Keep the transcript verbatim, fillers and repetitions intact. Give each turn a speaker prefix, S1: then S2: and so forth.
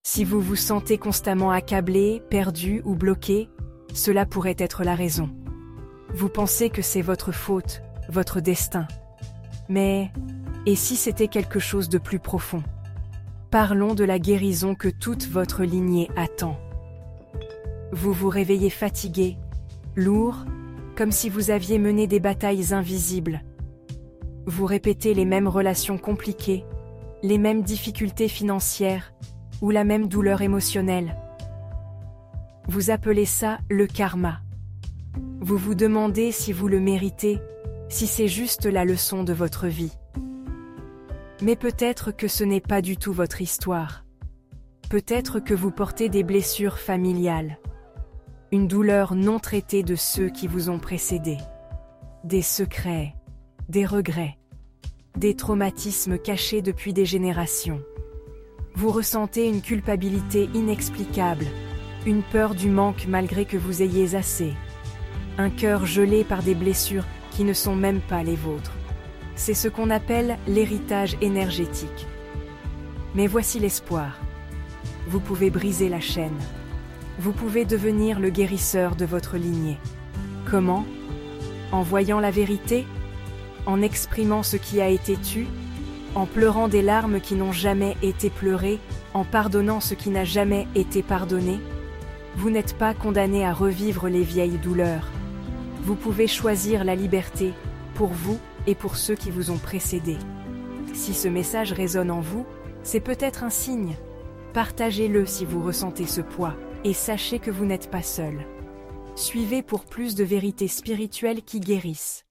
S1: Si vous vous sentez constamment accablé, perdu ou bloqué, cela pourrait être la raison. Vous pensez que c'est votre faute, votre destin. Mais, et si c'était quelque chose de plus profond? Parlons de la guérison que toute votre lignée attend. Vous vous réveillez fatigué, lourd, comme si vous aviez mené des batailles invisibles. Vous répétez les mêmes relations compliquées, les mêmes difficultés financières, ou la même douleur émotionnelle. Vous appelez ça le karma. Vous vous demandez si vous le méritez, si c'est juste la leçon de votre vie. Mais peut-être que ce n'est pas du tout votre histoire. Peut-être que vous portez des blessures familiales, une douleur non traitée de ceux qui vous ont précédé, des secrets, des regrets, des traumatismes cachés depuis des générations. Vous ressentez une culpabilité inexplicable, une peur du manque malgré que vous ayez assez, un cœur gelé par des blessures qui ne sont même pas les vôtres. C'est ce qu'on appelle l'héritage énergétique. Mais voici l'espoir. Vous pouvez briser la chaîne. Vous pouvez devenir le guérisseur de votre lignée. Comment? En voyant la vérité? En exprimant ce qui a été tu? En pleurant des larmes qui n'ont jamais été pleurées, en pardonnant ce qui n'a jamais été pardonné? Vous n'êtes pas condamné à revivre les vieilles douleurs. Vous pouvez choisir la liberté, pour vous et pour ceux qui vous ont précédé. Si ce message résonne en vous, c'est peut-être un signe. Partagez-le si vous ressentez ce poids, et sachez que vous n'êtes pas seul. Suivez pour plus de vérités spirituelles qui guérissent.